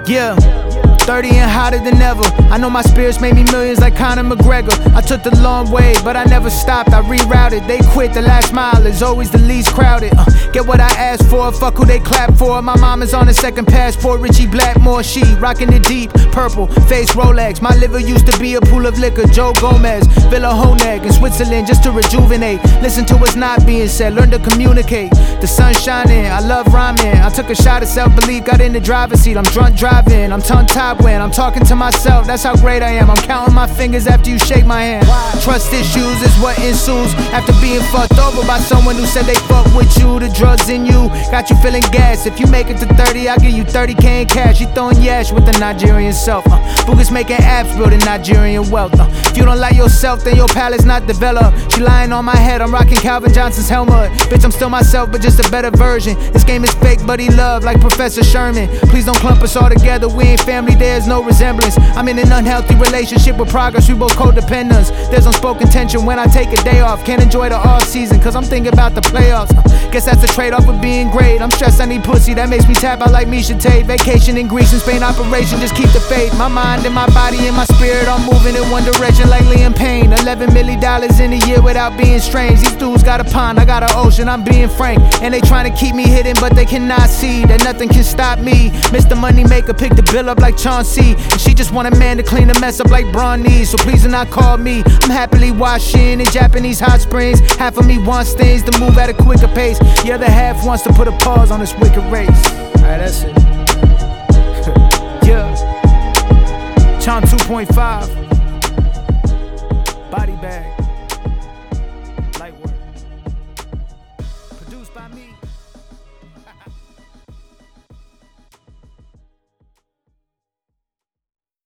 Yeah, 30 and hotter than ever. I know my spirits made me millions like Conor McGregor. I took the long way, but I never stopped, I rerouted. They quit, the last mile is always the least crowded. Get what I asked for, fuck who they clap for. My mom is on a second passport, Richie Blackmore. She rocking it deep, purple, face Rolex. My liver used to be a pool of liquor, Joe Gomez. Villa Honeg in Switzerland just to rejuvenate. Listen to what's not being said, learn to communicate. The sun's shining, I love rhyming. I took a shot at self-belief, got in the driver's seat. I'm drunk driving, I'm tongue-tied when I'm talking to myself. That's how great I am, I'm counting my fingers after you shake my hand. Trust issues is what ensues after being fucked over by someone who said they fuck with you. The drugs in you got you feeling gas. If you make it to 30, I'll give you 30K in cash. You throwing yash with the Nigerian self. Boogers making apps, building Nigerian wealth. If you don't like yourself, then your palate's not developed. She lying on my head, I'm rocking Calvin Johnson's helmet. Bitch, I'm still myself, but just a better version. This game is fake, buddy love, like Professor Sherman. Please don't clump us all together, we ain't family, there's no resemblance. I'm in an unhealthy relationship with progress, we both codependents. There's unspoken tension when I take a day off. Can't enjoy the off season, cause I'm thinking about the playoffs. Guess that's the trade-off of being great. I'm stressed, I need pussy, that makes me tap out like Misha Tate. Vacation in Greece and Spain, operation, just keep the faith. My mind and my body and my spirit all moving in one direction like Liam Payne. $11 million in a year without being strange. These dudes got a pond, I got an ocean, I'm being frank. And they trying to keep me hidden, but they cannot see that nothing can stop me. Mr. Moneymaker picked the bill up like Chauncey, and she just want a man to clean the mess up like Braun needs. So please do not call me, I'm happily washing in Japanese hot springs. Half of me wants things to move at a quicker pace, the other half wants to put a pause on this wicked race. Alright, that's it. Yeah, Chom 2.5.